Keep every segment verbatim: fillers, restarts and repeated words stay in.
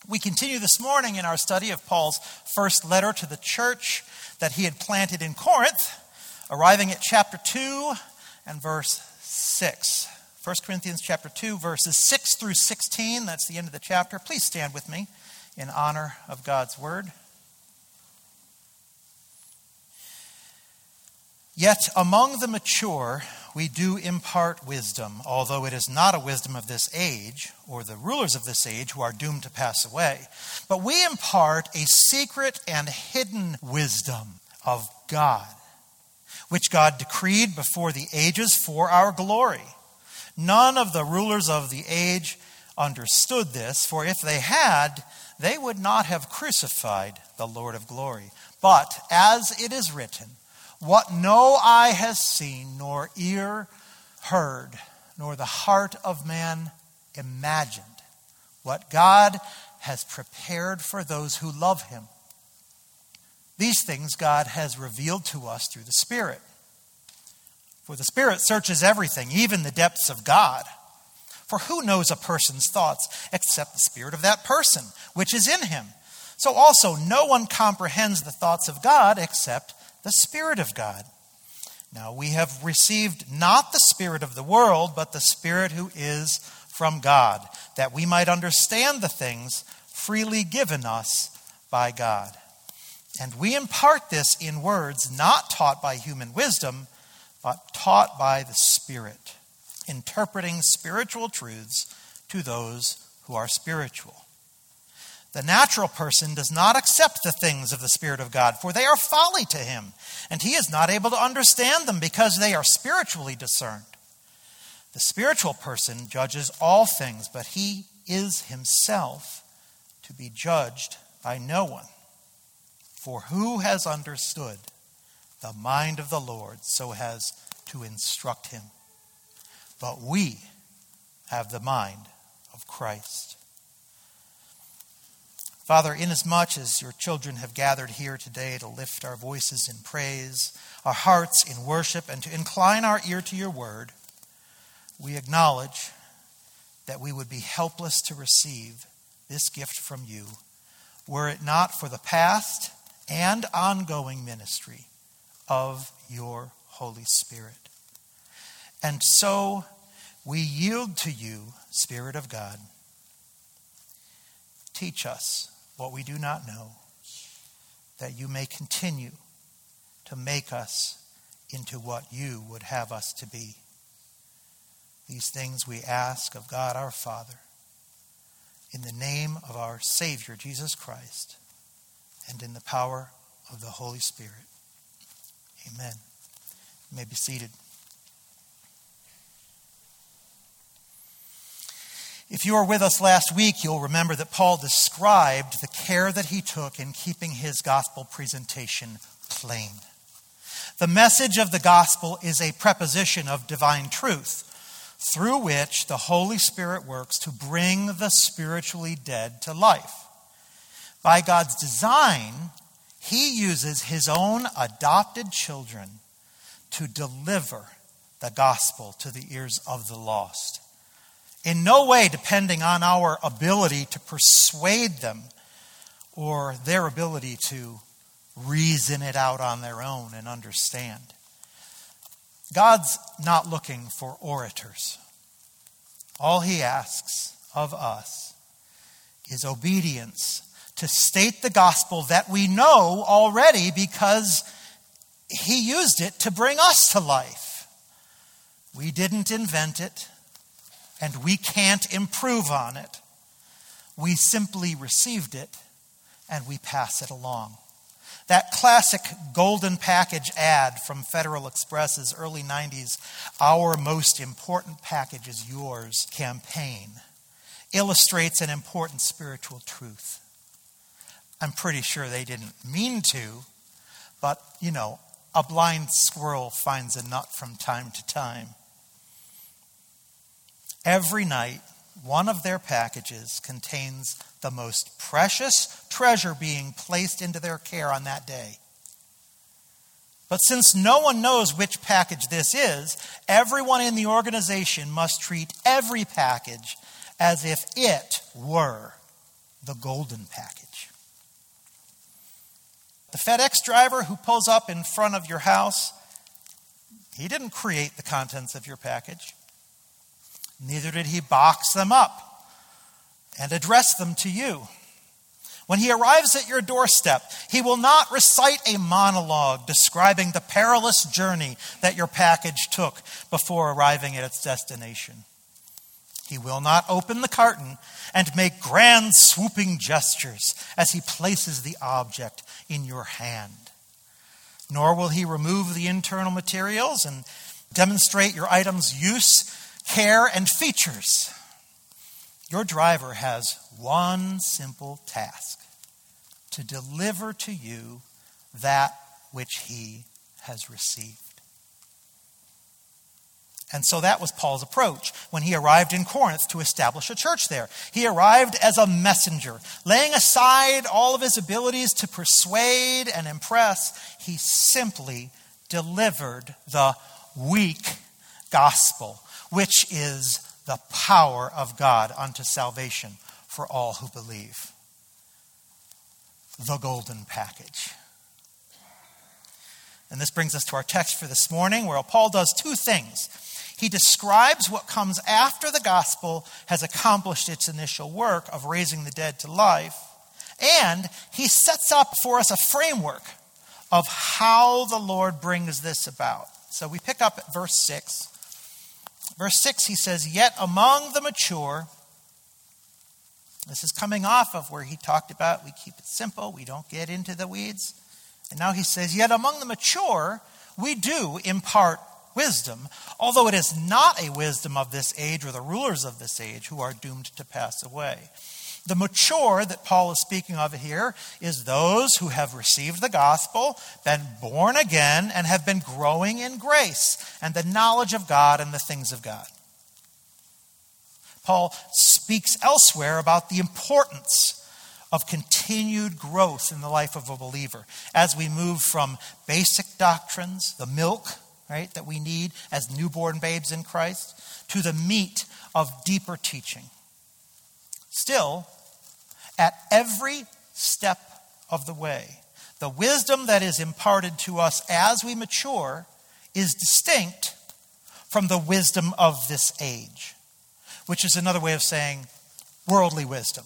We continue this morning in our study of Paul's first letter to the church that he had planted in Corinth, arriving at chapter two and verse six. First Corinthians chapter two, verses six through sixteen. That's the end of the chapter. Please stand with me in honor of God's word. Yet among the mature we do impart wisdom, although it is not a wisdom of this age, or the rulers of this age who are doomed to pass away. But we impart a secret and hidden wisdom of God, which God decreed before the ages for our glory. None of the rulers of the age understood this, for if they had, they would not have crucified the Lord of glory. But as it is written, what no eye has seen, nor ear heard, nor the heart of man imagined, what God has prepared for those who love him. These things God has revealed to us through the Spirit. For the Spirit searches everything, even the depths of God. For who knows a person's thoughts except the spirit of that person, which is in him? So also no one comprehends the thoughts of God except the Spirit of God. Now we have received not the spirit of the world, but the Spirit who is from God, that we might understand the things freely given us by God. And we impart this in words not taught by human wisdom, but taught by the Spirit, interpreting spiritual truths to those who are spiritual. The natural person does not accept the things of the Spirit of God, for they are folly to him, and he is not able to understand them because they are spiritually discerned. The spiritual person judges all things, but he is himself to be judged by no one. For who has understood the mind of the Lord so as to instruct him? But we have the mind of Christ. Father, inasmuch as your children have gathered here today to lift our voices in praise, our hearts in worship, and to incline our ear to your word, we acknowledge that we would be helpless to receive this gift from you were it not for the past and ongoing ministry of your Holy Spirit. And so we yield to you, Spirit of God. Teach us what we do not know, that you may continue to make us into what you would have us to be. These things we ask of God our Father, in the name of our Savior, Jesus Christ, and in the power of the Holy Spirit. Amen. You may be seated. If you were with us last week, you'll remember that Paul described the care that he took in keeping his gospel presentation plain. The message of the gospel is a preposition of divine truth, through which the Holy Spirit works to bring the spiritually dead to life. By God's design, he uses his own adopted children to deliver the gospel to the ears of the lost. In no way depending on our ability to persuade them or their ability to reason it out on their own and understand. God's not looking for orators. All he asks of us is obedience to state the gospel that we know already because he used it to bring us to life. We didn't invent it. And we can't improve on it. We simply received it and we pass it along. That classic golden package ad from Federal Express's early nineties, "Our most important package is yours" campaign illustrates an important spiritual truth. I'm pretty sure they didn't mean to, but, you know, a blind squirrel finds a nut from time to time. Every night, one of their packages contains the most precious treasure being placed into their care on that day. But since no one knows which package this is, everyone in the organization must treat every package as if it were the golden package. The FedEx driver who pulls up in front of your house, he didn't create the contents of your package. Neither did he box them up and address them to you. When he arrives at your doorstep, he will not recite a monologue describing the perilous journey that your package took before arriving at its destination. He will not open the carton and make grand swooping gestures as he places the object in your hand. Nor will he remove the internal materials and demonstrate your item's use, care, and features. Your driver has one simple task: to deliver to you that which he has received. And so that was Paul's approach when he arrived in Corinth to establish a church there. He arrived as a messenger, laying aside all of his abilities to persuade and impress. He simply delivered the weak gospel, which is the power of God unto salvation for all who believe. The golden package. And this brings us to our text for this morning, where Paul does two things. He describes what comes after the gospel has accomplished its initial work of raising the dead to life, and he sets up for us a framework of how the Lord brings this about. So we pick up at verse six. Verse six, he says, "Yet among the mature," this is coming off of where he talked about we keep it simple, we don't get into the weeds. And now he says, "Yet among the mature, we do impart wisdom, although it is not a wisdom of this age or the rulers of this age who are doomed to pass away." The mature that Paul is speaking of here is those who have received the gospel, been born again, and have been growing in grace and the knowledge of God and the things of God. Paul speaks elsewhere about the importance of continued growth in the life of a believer as we move from basic doctrines, the milk, right, that we need as newborn babes in Christ, to the meat of deeper teaching. Still, at every step of the way, the wisdom that is imparted to us as we mature is distinct from the wisdom of this age, which is another way of saying worldly wisdom.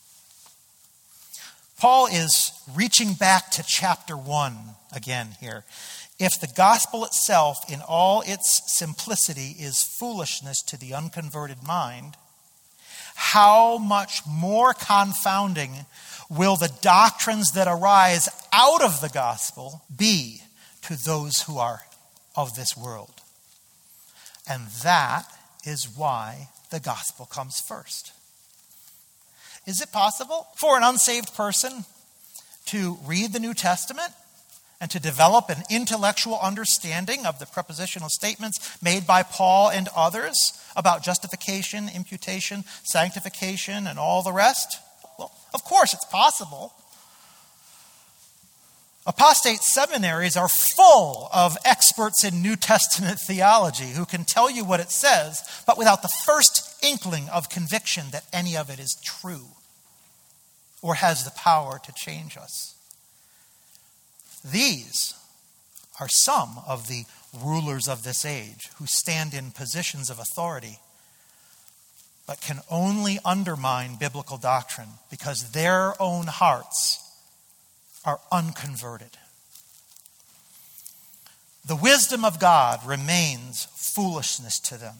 Paul is reaching back to chapter one again here. If the gospel itself in all its simplicity is foolishness to the unconverted mind, how much more confounding will the doctrines that arise out of the gospel be to those who are of this world? And that is why the gospel comes first. Is it possible for an unsaved person to read the New Testament and to develop an intellectual understanding of the prepositional statements made by Paul and others about justification, imputation, sanctification, and all the rest? Well, of course it's possible. Apostate seminaries are full of experts in New Testament theology who can tell you what it says, but without the first inkling of conviction that any of it is true or has the power to change us. These are some of the rulers of this age who stand in positions of authority but can only undermine biblical doctrine because their own hearts are unconverted. The wisdom of God remains foolishness to them,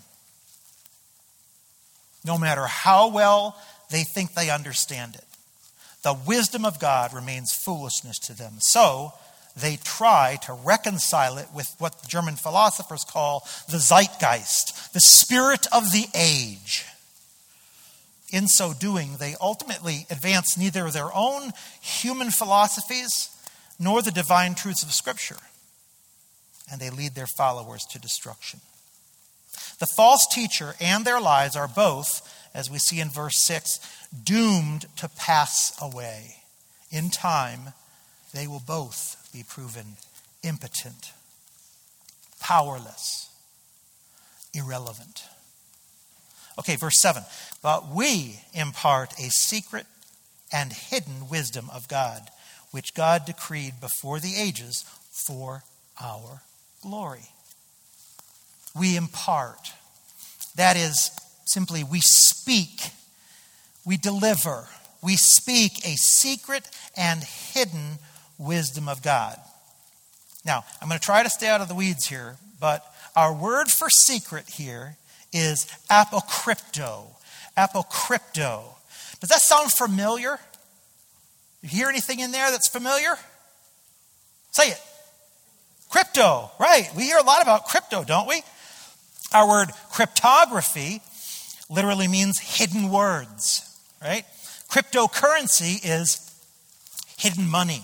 no matter how well they think they understand it. The wisdom of God remains foolishness to them. So they try to reconcile it with what the German philosophers call the zeitgeist, the spirit of the age. In so doing, they ultimately advance neither their own human philosophies nor the divine truths of Scripture, and they lead their followers to destruction. The false teacher and their lies are both, as we see in verse six, doomed to pass away. In time, they will both be proven impotent, powerless, irrelevant. Okay, verse seven. But we impart a secret and hidden wisdom of God, which God decreed before the ages for our glory. We impart. That is simply we speak, we deliver, we speak a secret and hidden wisdom of God. Now, I'm going to try to stay out of the weeds here, but our word for secret here is apokrypto. Apokrypto. Does that sound familiar? You hear anything in there that's familiar? Say it. Crypto, right. We hear a lot about crypto, don't we? Our word cryptography literally means hidden words, right? Cryptocurrency is hidden money.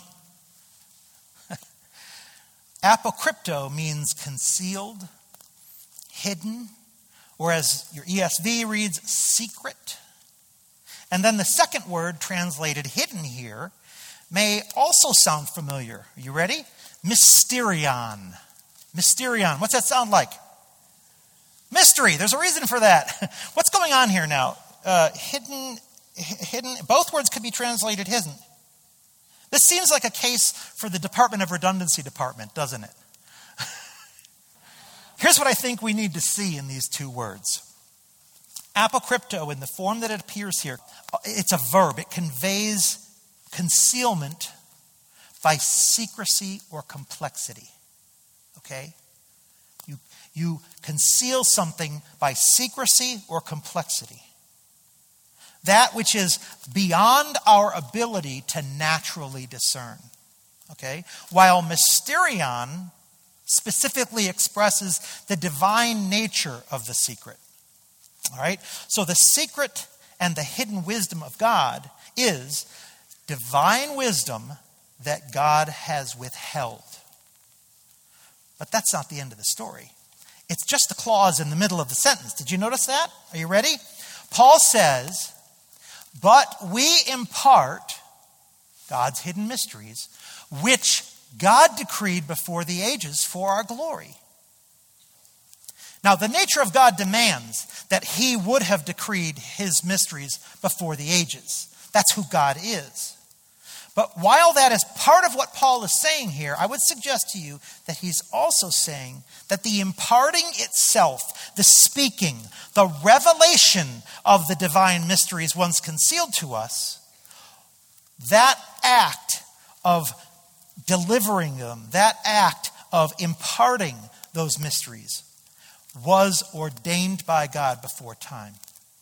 Apokrypto means concealed, hidden, or as your E S V reads, secret. And then the second word translated hidden here may also sound familiar. Are you ready? Mysterion. Mysterion. What's that sound like? Mystery. There's a reason for that. What's going on here now? Uh, hidden, hidden. Both words could be translated hidden. This seems like a case for the Department of Redundancy Department, doesn't it? Here's what I think we need to see in these two words. Apokrypto, in the form that it appears here, it's a verb. It conveys concealment by secrecy or complexity. Okay? You, you conceal something by secrecy or complexity. That which is beyond our ability to naturally discern. Okay? While mysterion specifically expresses the divine nature of the secret. All right? So the secret and the hidden wisdom of God is divine wisdom that God has withheld. But that's not the end of the story. It's just the clause in the middle of the sentence. Did you notice that? Are you ready? Paul says, but we impart God's hidden mysteries, which God decreed before the ages for our glory. Now, the nature of God demands that he would have decreed his mysteries before the ages. That's who God is. But while that is part of what Paul is saying here, I would suggest to you that he's also saying that the imparting itself, the speaking, the revelation of the divine mysteries once concealed to us, that act of delivering them, that act of imparting those mysteries was ordained by God before time.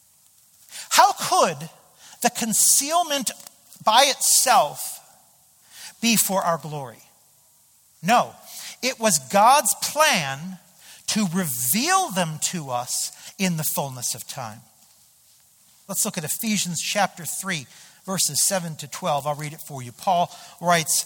How could the concealment by itself be for our glory? No, it was God's plan to reveal them to us in the fullness of time. Let's look at Ephesians chapter three, verses seven to twelve. I'll read it for you. Paul writes,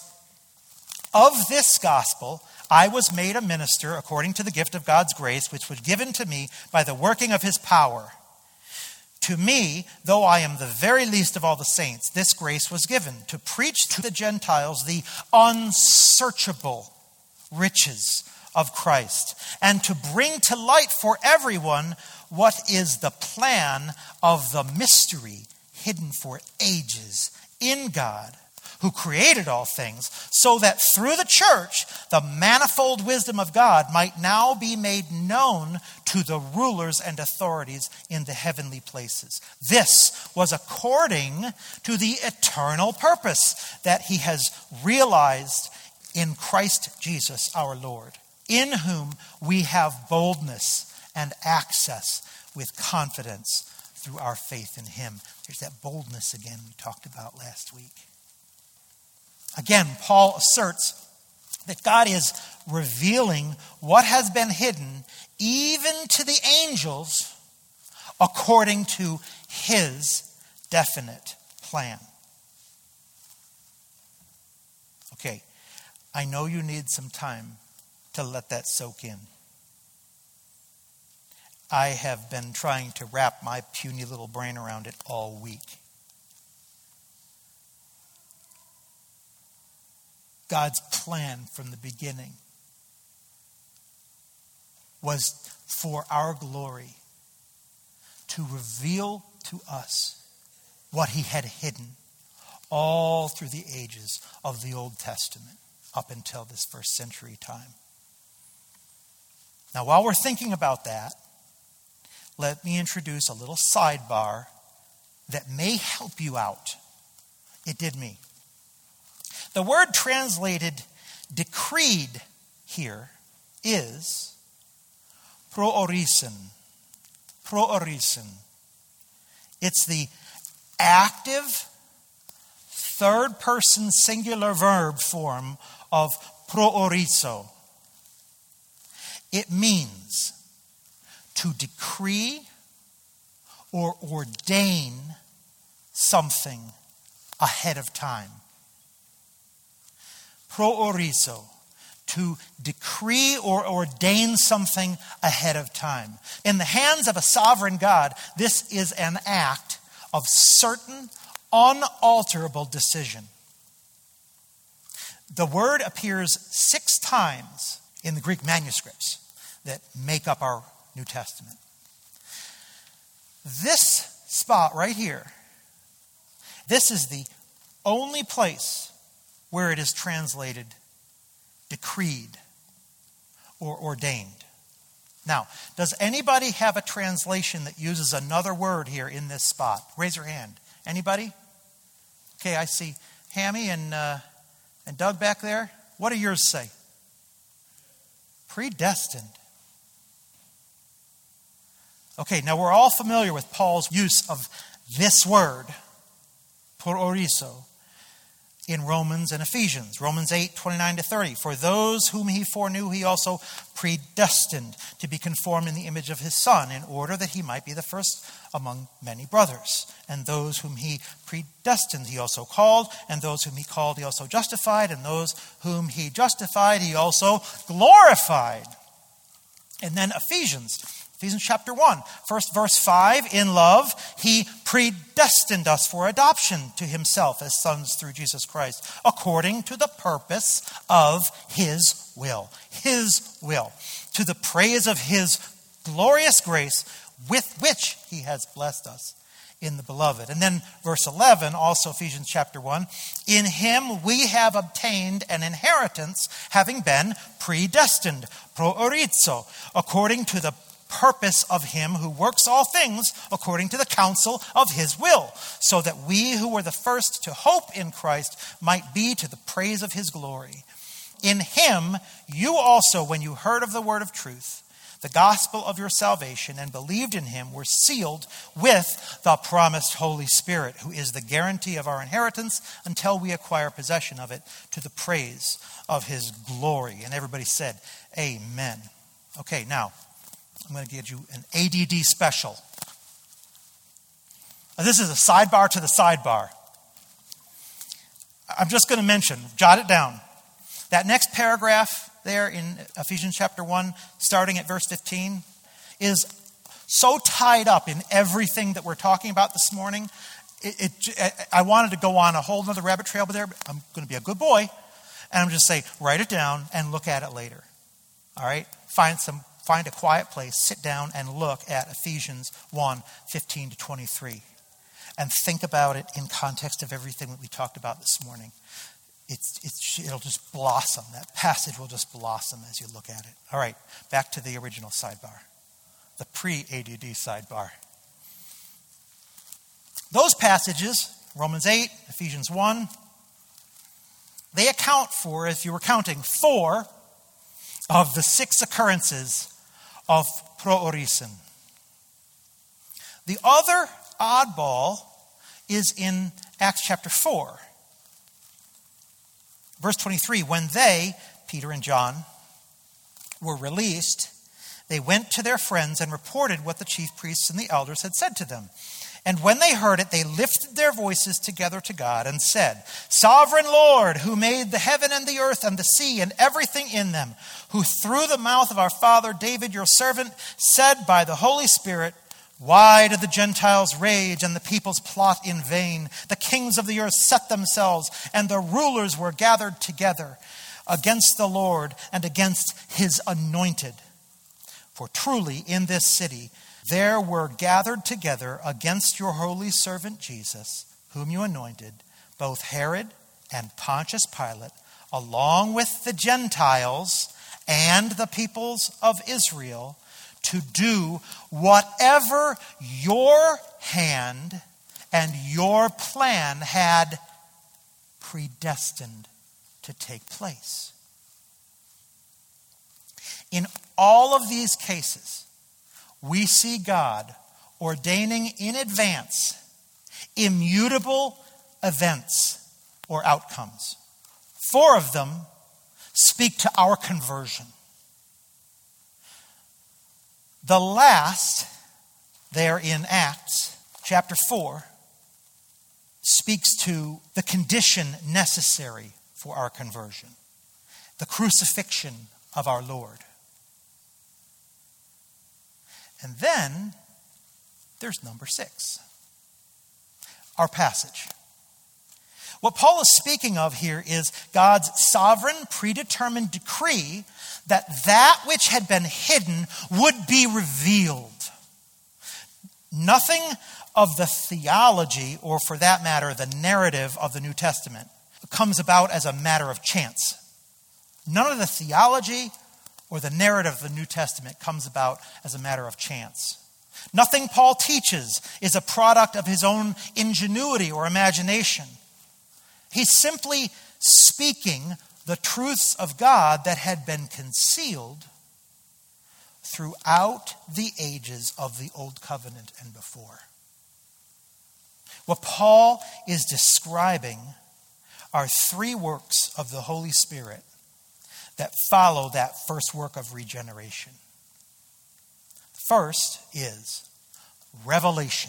of this gospel I was made a minister according to the gift of God's grace, which was given to me by the working of his power. To me, though I am the very least of all the saints, this grace was given to preach to the Gentiles the unsearchable riches of Christ, and to bring to light for everyone what is the plan of the mystery hidden for ages in God, who created all things, so that through the church, the manifold wisdom of God might now be made known to the rulers and authorities in the heavenly places. This was according to the eternal purpose that he has realized in Christ Jesus our Lord, in whom we have boldness and access with confidence through our faith in him. There's that boldness again we talked about last week. Again, Paul asserts that God is revealing what has been hidden even to the angels according to his definite plan. Okay, I know you need some time to let that soak in. I have been trying to wrap my puny little brain around it all week. God's plan from the beginning was for our glory to reveal to us what he had hidden all through the ages of the Old Testament up until this first century time. Now, while we're thinking about that, let me introduce a little sidebar that may help you out. It did me. The word translated decreed here is proorisen. Proorisen. It's the active third person singular verb form of proorizo. It means to decree or ordain something ahead of time. Proorizo, to decree or ordain something ahead of time. In the hands of a sovereign God, this is an act of certain, unalterable decision. The word appears six times in the Greek manuscripts that make up our New Testament. This spot right here, this is the only place where it is translated decreed or ordained. Now, does anybody have a translation that uses another word here in this spot? Raise your hand. Anybody? Okay, I see Hammy and uh, and Doug back there. What do yours say? Predestined. Okay, now we're all familiar with Paul's use of this word, proorizo, in Romans and Ephesians. Romans eight, twenty-nine to thirty. For those whom he foreknew, he also predestined to be conformed in the image of his Son, in order that he might be the first among many brothers. And those whom he predestined, he also called. And those whom he called, he also justified. And those whom he justified, he also glorified. And then Ephesians. Ephesians chapter one, first verse five, in love, he predestined us for adoption to himself as sons through Jesus Christ, according to the purpose of his will. His will. To the praise of his glorious grace with which he has blessed us in the beloved. And then verse eleven, also Ephesians chapter one, in him we have obtained an inheritance, having been predestined, proorizo, according to the purpose of him who works all things according to the counsel of his will, so that we who were the first to hope in Christ might be to the praise of his glory. In him you also, when you heard of the word of truth, the gospel of your salvation, and believed in him, were sealed with the promised Holy Spirit, who is the guarantee of our inheritance until we acquire possession of it, to the praise of his glory. And everybody said, amen. Okay, now, I'm going to give you an A D D special. This is a sidebar to the sidebar. I'm just going to mention, jot it down. That next paragraph there in Ephesians chapter one, starting at verse fifteen, is so tied up in everything that we're talking about this morning. It, it, I wanted to go on a whole other rabbit trail there, but I'm going to be a good boy. And I'm just say, write it down and look at it later. All right? Find some Find a quiet place, sit down and look at Ephesians one, fifteen to twenty-three. And think about it in context of everything that we talked about this morning. It's, it's, it'll just blossom. That passage will just blossom as you look at it. All right, back to the original sidebar. The pre-A D D sidebar. Those passages, Romans eight, Ephesians one, they account for, if you were counting, four of the six occurrences of proorisen. The other oddball is in Acts chapter four. Verse twenty-three, when they, Peter and John, were released, they went to their friends and reported what the chief priests and the elders had said to them. And when they heard it, they lifted their voices together to God and said, Sovereign Lord, who made the heaven and the earth and the sea and everything in them, who through the mouth of our father David, your servant, said by the Holy Spirit, why do the Gentiles rage and the peoples plot in vain? The kings of the earth set themselves, and the rulers were gathered together against the Lord and against his anointed. For truly in this city there were gathered together against your holy servant Jesus, whom you anointed, both Herod and Pontius Pilate, along with the Gentiles and the peoples of Israel, to do whatever your hand and your plan had predestined to take place. In all of these cases, we see God ordaining in advance immutable events or outcomes. Four of them speak to our conversion. The last, there in Acts chapter four, speaks to the condition necessary for our conversion, the crucifixion of our Lord. And then there's number six, our passage. What Paul is speaking of here is God's sovereign, predetermined decree that that which had been hidden would be revealed. Nothing of the theology, or for that matter, the narrative of the New Testament, comes about as a matter of chance. None of the theology or the narrative of the New Testament comes about as a matter of chance. Nothing Paul teaches is a product of his own ingenuity or imagination. He's simply speaking the truths of God that had been concealed throughout the ages of the Old Covenant and before. What Paul is describing are three works of the Holy Spirit that follow that first work of regeneration. First is revelation.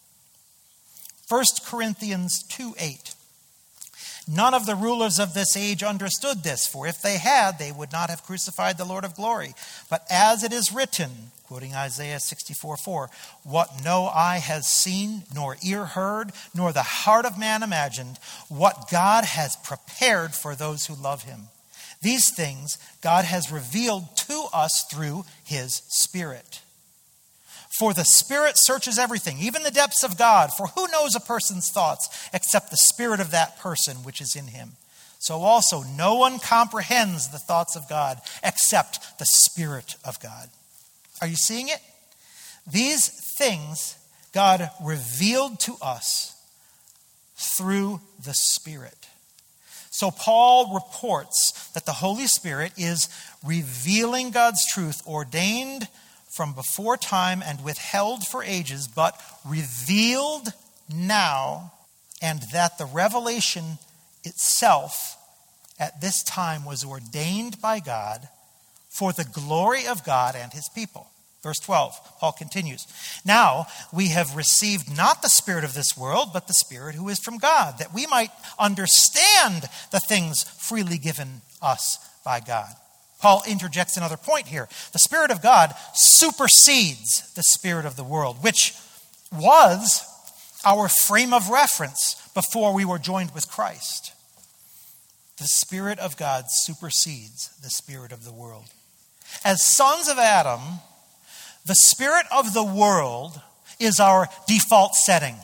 First Corinthians two eight. None of the rulers of this age understood this, for if they had, they would not have crucified the Lord of glory. But as it is written, quoting Isaiah sixty-four four, what no eye has seen, nor ear heard, nor the heart of man imagined, what God has prepared for those who love him. These things God has revealed to us through his Spirit. For the Spirit searches everything, even the depths of God. For who knows a person's thoughts except the spirit of that person which is in him? So also no one comprehends the thoughts of God except the Spirit of God. Are you seeing it? These things God revealed to us through the Spirit. So Paul reports that the Holy Spirit is revealing God's truth, ordained from before time and withheld for ages, but revealed now, and that the revelation itself at this time was ordained by God for the glory of God and his people. Verse twelve, Paul continues, now we have received not the spirit of this world, but the Spirit who is from God, that we might understand the things freely given us by God. Paul interjects another point here. The Spirit of God supersedes the spirit of the world, which was our frame of reference before we were joined with Christ. The Spirit of God supersedes the spirit of the world. As sons of Adam, the spirit of the world is our default setting.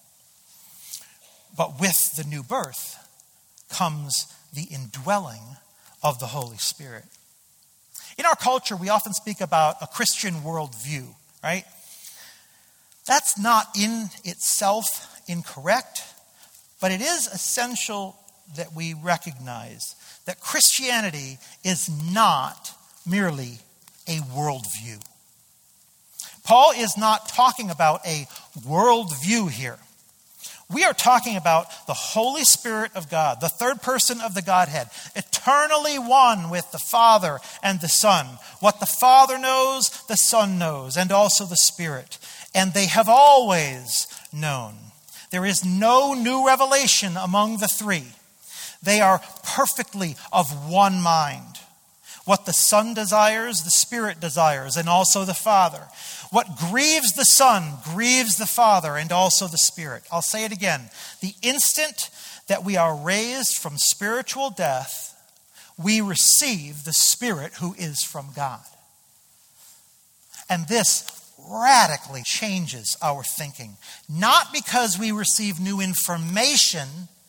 But with the new birth comes the indwelling of the Holy Spirit. In our culture, we often speak about a Christian worldview, right? That's not in itself incorrect, but it is essential that we recognize that Christianity is not merely a worldview. Paul is not talking about a worldview here. We are talking about the Holy Spirit of God, the third person of the Godhead, eternally one with the Father and the Son. What the Father knows, the Son knows, and also the Spirit. And they have always known. There is no new revelation among the three. They are perfectly of one mind. What the Son desires, the Spirit desires, and also the Father. What grieves the Son grieves the Father and also the Spirit. I'll say it again. The instant that we are raised from spiritual death, we receive the Spirit who is from God. And this radically changes our thinking. Not because we receive new information,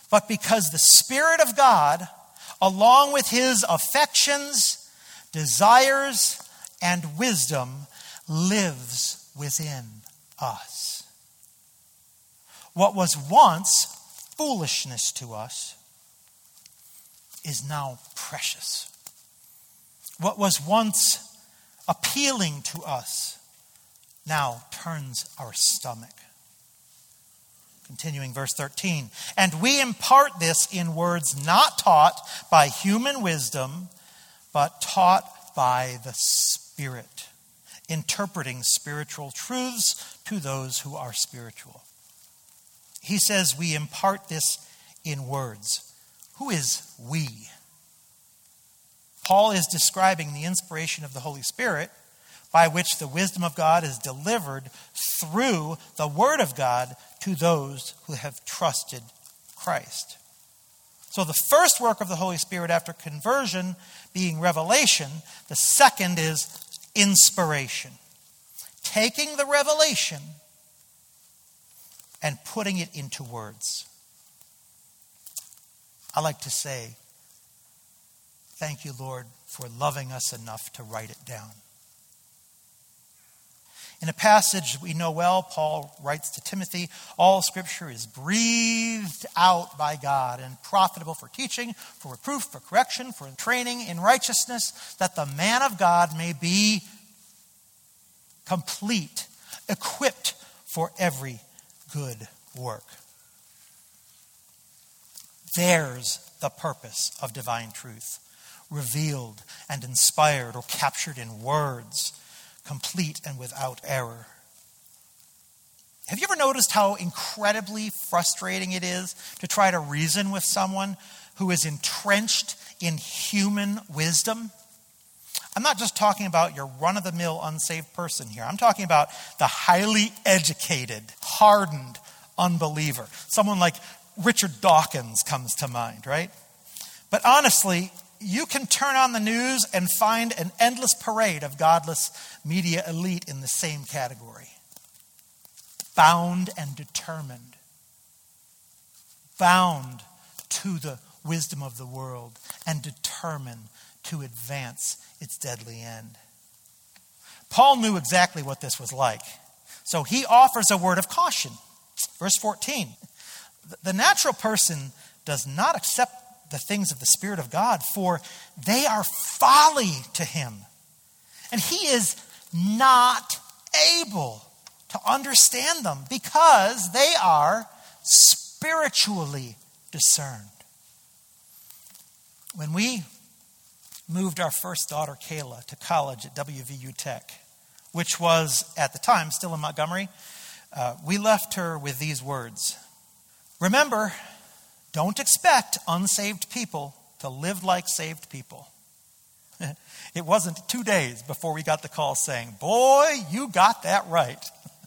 but because the Spirit of God, along with his affections, desires, and wisdom, lives within us. What was once foolishness to us is now precious. What was once appealing to us now turns our stomach. Continuing verse thirteen. And we impart this in words not taught by human wisdom, but taught by the Spirit, interpreting spiritual truths to those who are spiritual. He says we impart this in words. Who is we? Paul is describing the inspiration of the Holy Spirit by which the wisdom of God is delivered through the Word of God to those who have trusted Christ. So the first work of the Holy Spirit after conversion being revelation, the second is inspiration. Taking the revelation and putting it into words. I like to say, thank you, Lord, for loving us enough to write it down. In a passage we know well, Paul writes to Timothy, all Scripture is breathed out by God and profitable for teaching, for reproof, for correction, for training in righteousness, that the man of God may be complete, equipped for every good work. There's the purpose of divine truth, revealed and inspired or captured in words, complete and without error. Have you ever noticed how incredibly frustrating it is to try to reason with someone who is entrenched in human wisdom? I'm not just talking about your run-of-the-mill unsaved person here. I'm talking about the highly educated, hardened unbeliever. Someone like Richard Dawkins comes to mind, right? But honestly, you can turn on the news and find an endless parade of godless media elite in the same category. Bound and determined. Bound to the wisdom of the world and determined to advance its deadly end. Paul knew exactly what this was like. So he offers a word of caution. Verse fourteen. The natural person does not accept the things of the Spirit of God, for they are folly to him. And he is not able to understand them because they are spiritually discerned. When we moved our first daughter, Kayla, to college at W V U Tech, which was at the time still in Montgomery, uh, we left her with these words. Remember, don't expect unsaved people to live like saved people. It wasn't two days before we got the call saying, boy, you got that right.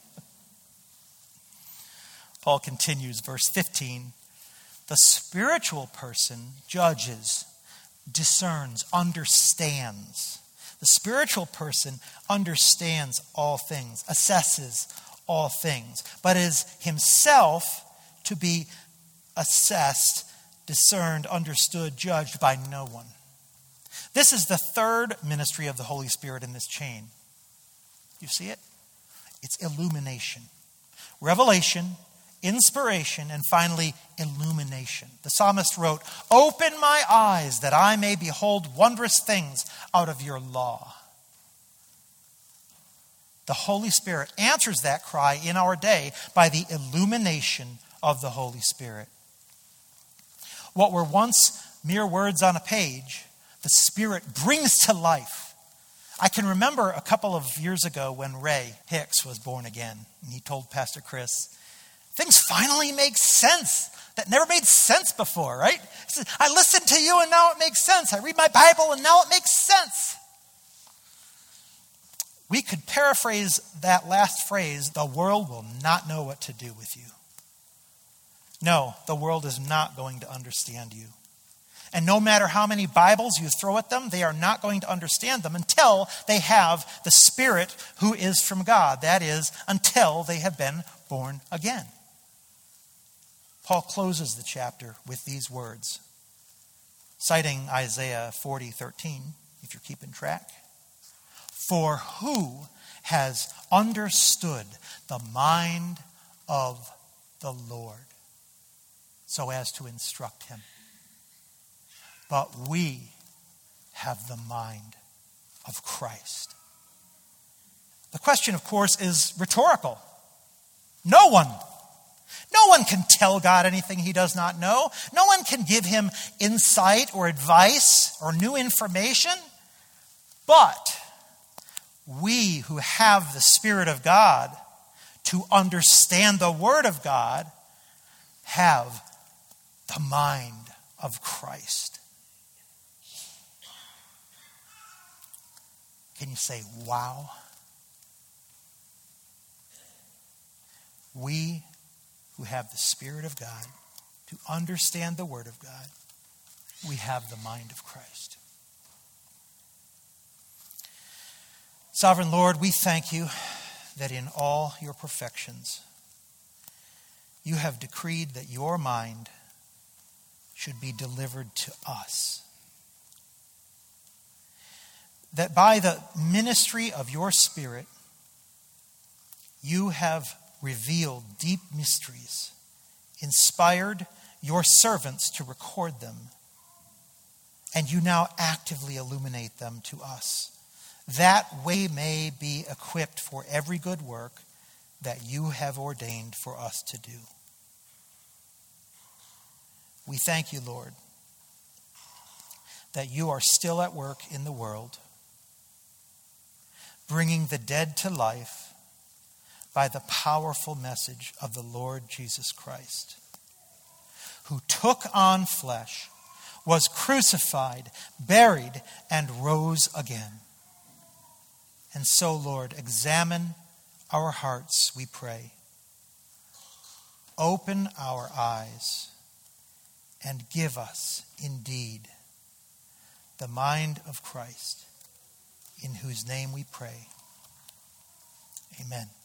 Paul continues, verse fifteen. The spiritual person judges, discerns, understands. The spiritual person understands all things, assesses all things, but is himself to be assessed, discerned, understood, judged by no one. This is the third ministry of the Holy Spirit in this chain. You see it? It's illumination. Revelation, inspiration, and finally, illumination. The psalmist wrote, open my eyes that I may behold wondrous things out of your law. The Holy Spirit answers that cry in our day by the illumination of the Holy Spirit. What were once mere words on a page, the Spirit brings to life. I can remember a couple of years ago when Ray Hicks was born again, and he told Pastor Chris, things finally make sense that never made sense before, right? He said, I listened to you and now it makes sense. I read my Bible and now it makes sense. We could paraphrase that last phrase, the world will not know what to do with you. No, the world is not going to understand you. And no matter how many Bibles you throw at them, they are not going to understand them until they have the Spirit who is from God. That is, until they have been born again. Paul closes the chapter with these words, citing Isaiah forty thirteen, if you're keeping track. For who has understood the mind of the Lord so as to instruct him? But we have the mind of Christ. The question, of course, is rhetorical. No one, no one can tell God anything he does not know. No one can give him insight or advice or new information. But we who have the Spirit of God to understand the Word of God have the mind of Christ. Can you say, wow? We who have the Spirit of God to understand the Word of God, we have the mind of Christ. Sovereign Lord, we thank you that in all your perfections, you have decreed that your mind should be delivered to us. That by the ministry of your Spirit, you have revealed deep mysteries, inspired your servants to record them, and you now actively illuminate them to us, that we may be equipped for every good work that you have ordained for us to do. We thank you, Lord, that you are still at work in the world, bringing the dead to life by the powerful message of the Lord Jesus Christ, who took on flesh, was crucified, buried, and rose again. And so, Lord, examine our hearts, we pray. Open our eyes and give us, indeed, the mind of Christ, in whose name we pray. Amen.